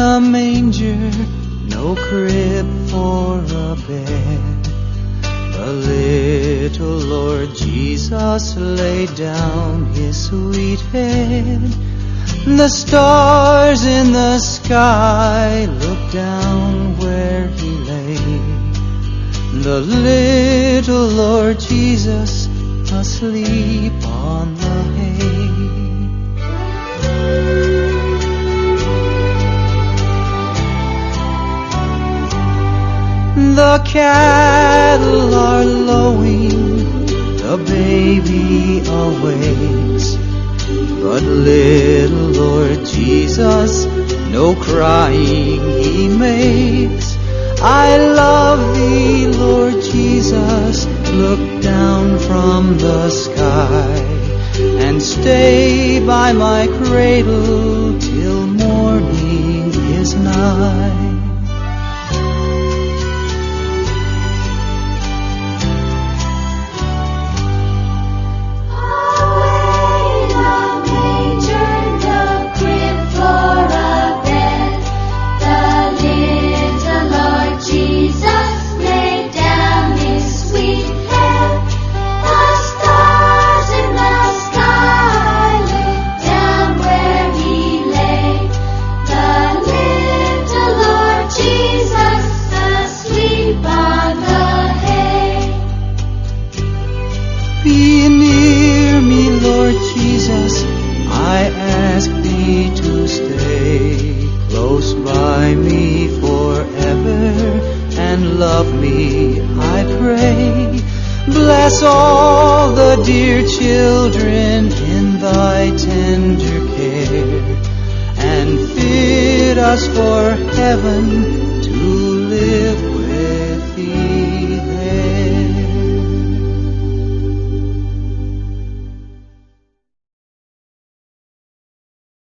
a manger, no crib for a bed, the little Lord Jesus laid down his sweet head. The stars in the sky looked down where he lay, the little Lord Jesus asleep on the hay. The cattle are lowing, the baby awakes, but little Lord Jesus, no crying he makes. I love thee, Lord Jesus, look down from the sky, and stay by my cradle till morning is nigh. Be near me, Lord Jesus, I ask thee to stay close by me forever, and love me, I pray. Bless all the dear children in thy tender care, and fit us for heaven